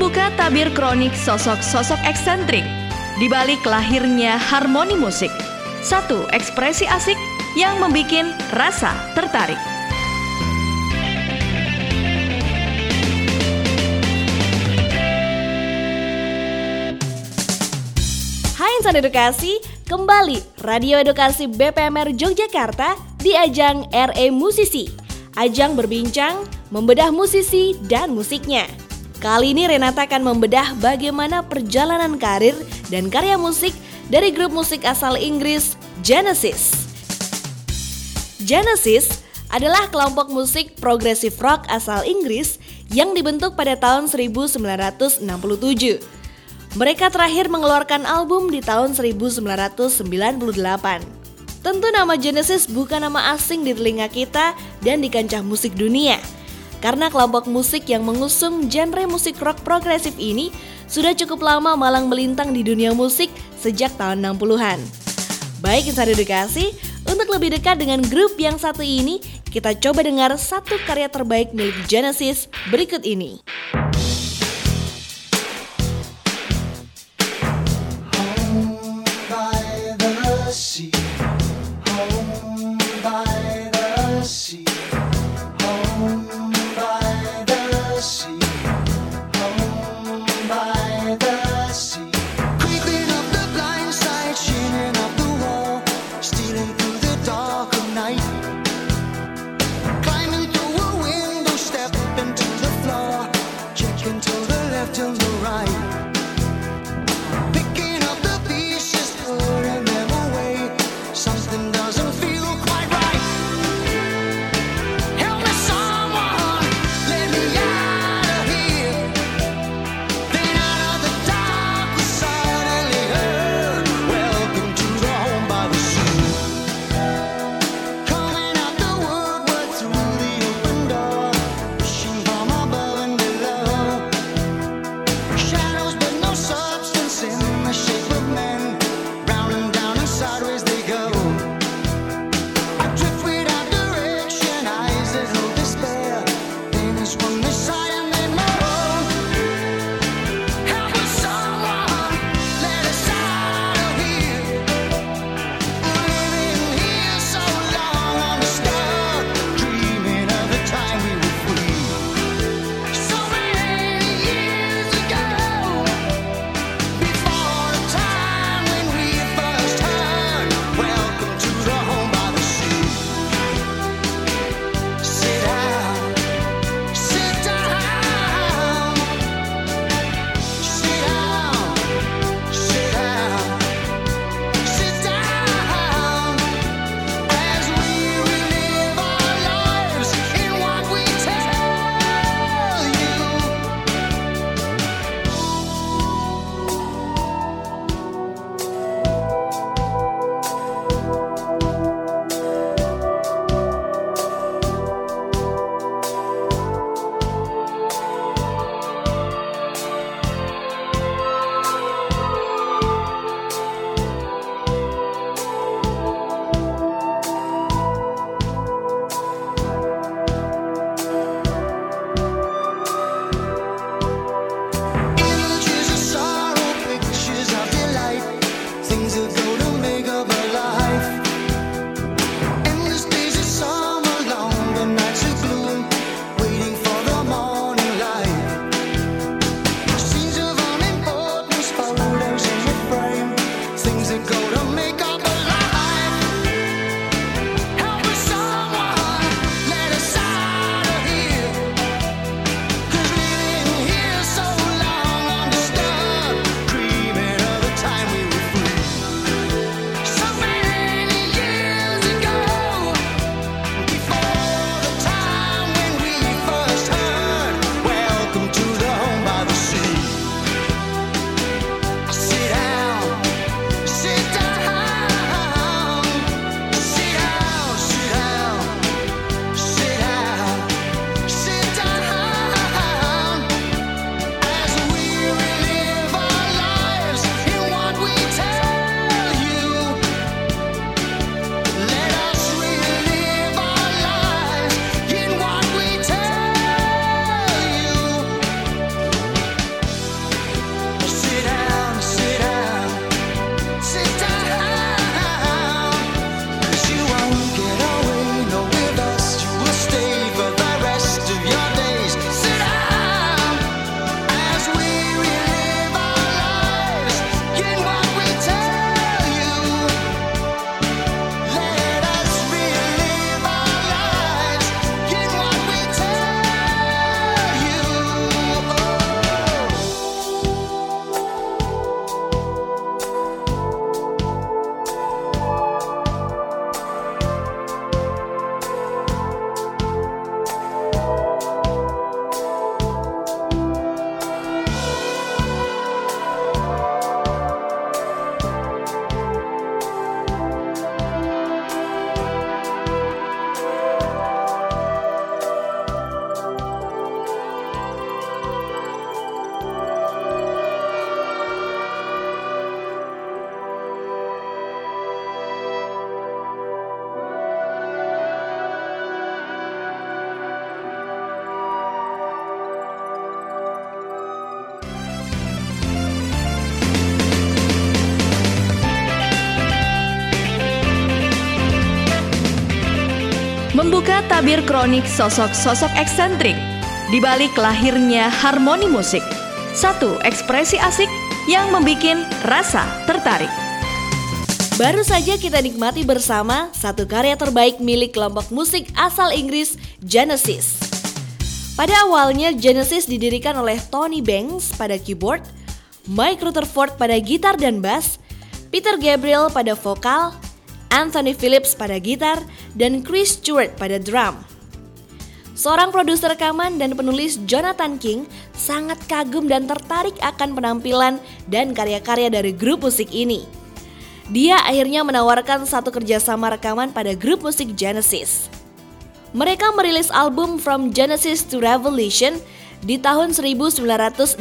membuka tabir kronik sosok-sosok eksentrik di balik lahirnya harmoni musik. Satu ekspresi asik yang membikin rasa tertarik. Hai insan edukasi, kembali Radio Edukasi BPMR Yogyakarta di ajang RE Musisi. Ajang berbincang, membedah musisi dan musiknya. Kali ini Renata akan membedah bagaimana perjalanan karir dan karya musik dari grup musik asal Inggris Genesis. Genesis adalah kelompok musik progressive rock asal Inggris yang dibentuk pada tahun 1967. Mereka terakhir mengeluarkan album di tahun 1998. Tentu nama Genesis bukan nama asing di telinga kita dan di kancah musik dunia. Karena kelompok musik yang mengusung genre musik rock progresif ini sudah cukup lama malang melintang di dunia musik sejak tahun 60-an. Baik insan edukasi, untuk lebih dekat dengan grup yang satu ini, kita coba dengar satu karya terbaik milik Genesis berikut ini. membuka tabir kronik sosok-sosok eksentrik di balik lahirnya harmoni musik. Satu ekspresi asik yang membikin rasa tertarik. Baru saja kita nikmati bersama satu karya terbaik milik kelompok musik asal Inggris, Genesis. Pada awalnya Genesis didirikan oleh Tony Banks pada keyboard, Mike Rutherford pada gitar dan bass, Peter Gabriel pada vokal, Anthony Phillips pada gitar, dan Chris Stewart pada drum. Seorang produser rekaman dan penulis Jonathan King sangat kagum dan tertarik akan penampilan dan karya-karya dari grup musik ini. Dia akhirnya menawarkan satu kerjasama rekaman pada grup musik Genesis. Mereka merilis album From Genesis to Revelation di tahun 1969.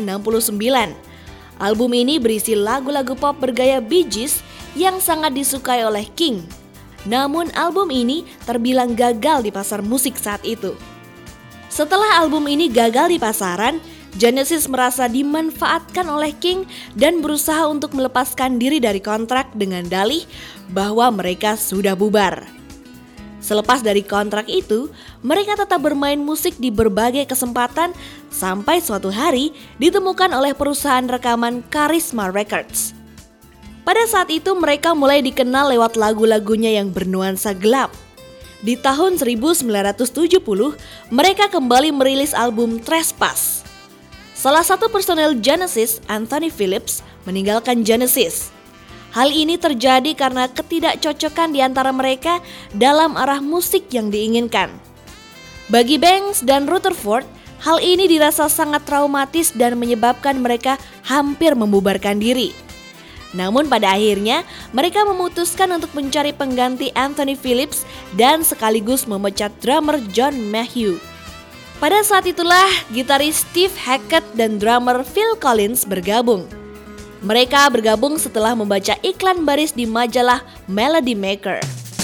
Album ini berisi lagu-lagu pop bergaya Bee Gees yang sangat disukai oleh King. Namun album ini terbilang gagal di pasar musik saat itu. Setelah album ini gagal di pasaran, Genesis merasa dimanfaatkan oleh King dan berusaha untuk melepaskan diri dari kontrak dengan dalih bahwa mereka sudah bubar. Selepas dari kontrak itu, mereka tetap bermain musik di berbagai kesempatan sampai suatu hari ditemukan oleh perusahaan rekaman Charisma Records. Pada saat itu mereka mulai dikenal lewat lagu-lagunya yang bernuansa gelap. Di tahun 1970, mereka kembali merilis album Trespass. Salah satu personel Genesis, Anthony Phillips, meninggalkan Genesis. Hal ini terjadi karena ketidakcocokan di antara mereka dalam arah musik yang diinginkan. Bagi Banks dan Rutherford, hal ini dirasa sangat traumatis dan menyebabkan mereka hampir membubarkan diri. Namun pada akhirnya, mereka memutuskan untuk mencari pengganti Anthony Phillips dan sekaligus memecat drummer John Mayhew. Pada saat itulah, gitaris Steve Hackett dan drummer Phil Collins bergabung. Mereka bergabung setelah membaca iklan baris di majalah Melody Maker.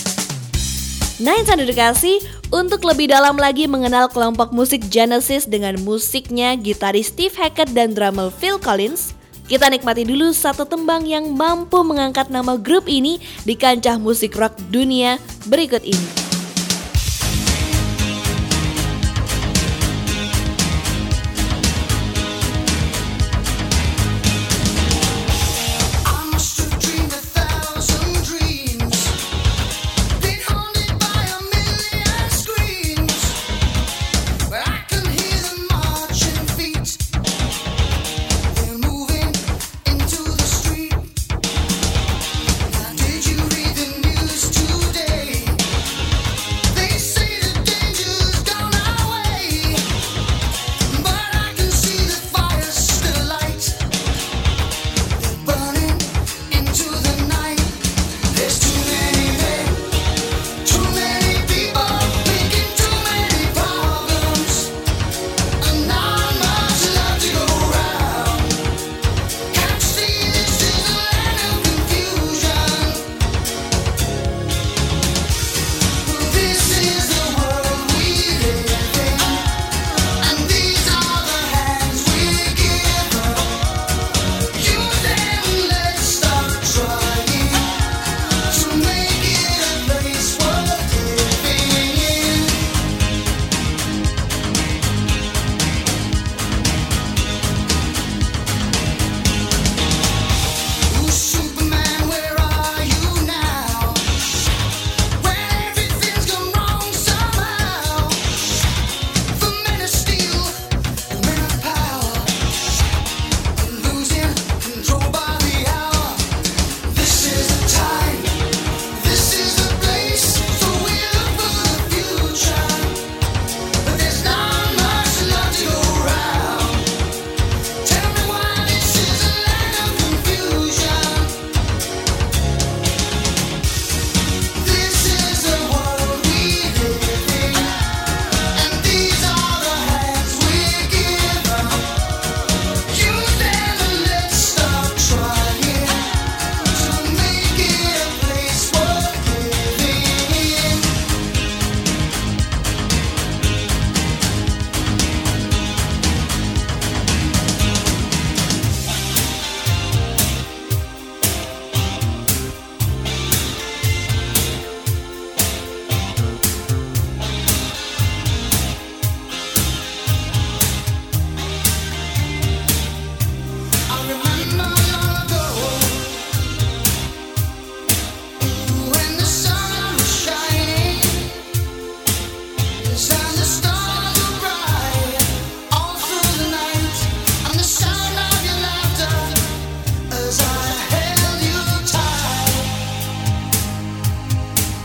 Nah, insan edukasi, untuk lebih dalam lagi mengenal kelompok musik Genesis dengan musiknya gitaris Steve Hackett dan drummer Phil Collins, kita nikmati dulu satu tembang yang mampu mengangkat nama grup ini di kancah musik rock dunia berikut ini.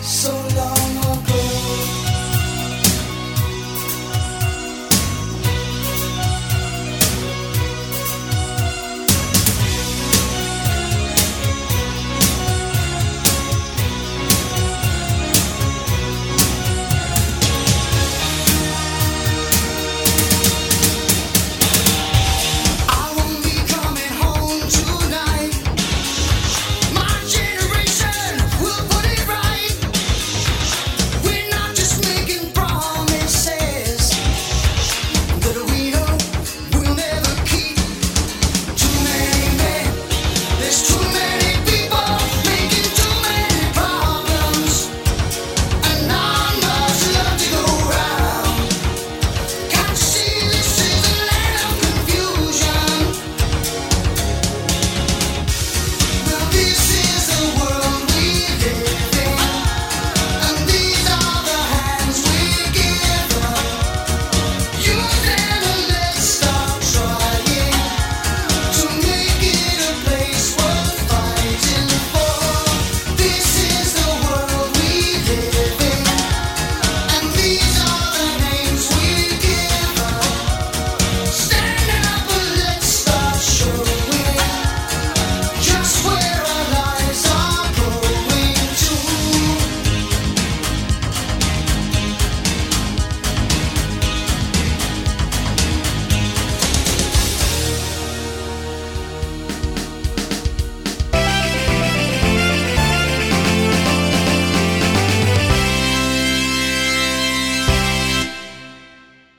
So